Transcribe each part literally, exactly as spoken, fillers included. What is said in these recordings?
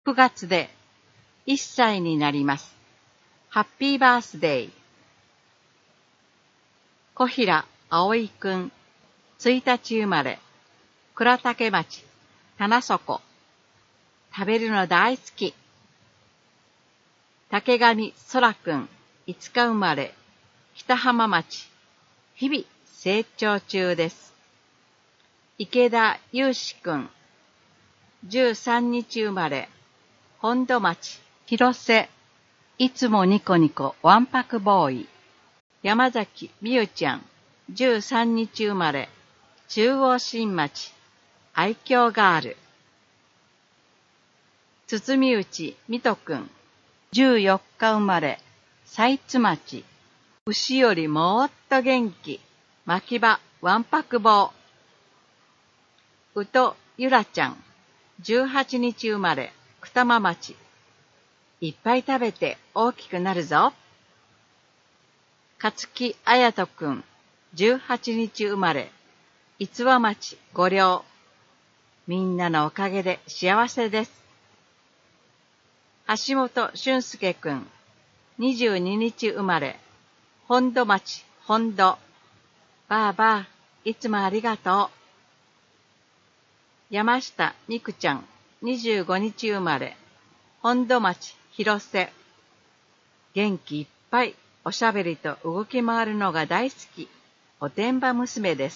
くがつでいっさいになります。ハッピーバースデー。小平葵くん、ついたち生まれ、倉岳町、棚底。食べるの大好き。竹上空くん、いつか生まれ、北浜町、日々成長中です。池田祐志くん、じゅうさんにち生まれ、本土町、広瀬、いつもニコニコわんぱくボーイ。山崎美優ちゃん、じゅうさんにち生まれ、中央新町、愛嬌ガール。堤内美斗くん、じゅうよっか生まれ、財津町、牛よりもっと元気、牧場わんぱく坊。宇戸ゆらちゃん、じゅうはちにち生まれ、二間町。いっぱい食べて大きくなるぞ。勝木彩人くん、じゅうはちにち生まれ、逸話町五稜。みんなのおかげで幸せです。橋本俊介くん、にじゅうににち生まれ、本土町本土。ばあばあ、いつもありがとう。山下美久ちゃん、にじゅうごにち生まれ、本土町広瀬。元気いっぱい、おしゃべりと動き回るのが大好き、おてんば娘です。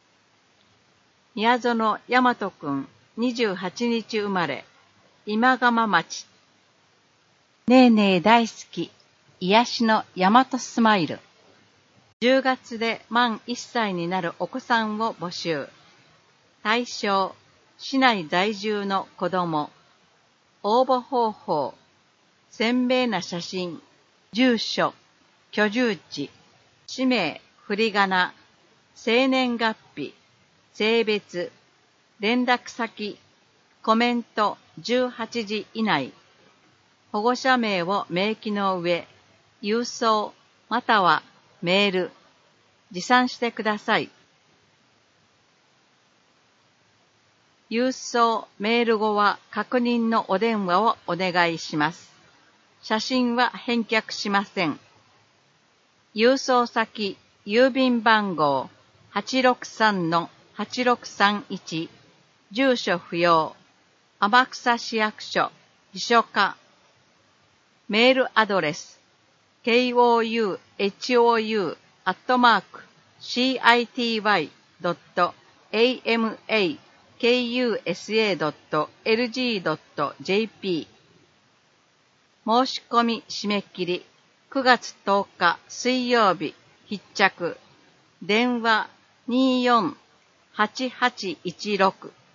宮園大和くん、にじゅうはちにち生まれ、今釜町。ねえねえ大好き、癒しの大和スマイル。じゅうがつで満いっさいになるお子さんを募集。対象、市内在住の子供。応募方法、鮮明な写真、住所、居住地、氏名、振り仮名、生年月日、性別、連絡先、コメントじゅうはちじ以内、保護者名を明記の上、郵送またはメール、持参してください。郵送メール後は確認のお電話をお願いします。写真は返却しません。郵送先、郵便番号 はちろくさんのはちろくさんいち、住所不要、天草市役所、秘書課。メールアドレス、kouhou アットマーク シーアイティーワイ ドット エーエムエー ケーユーエスエー ドット エルジー ドット ジェーピー。申し込み締め切りくがつとおか水曜日必着。電話にーよんはちはちいちろく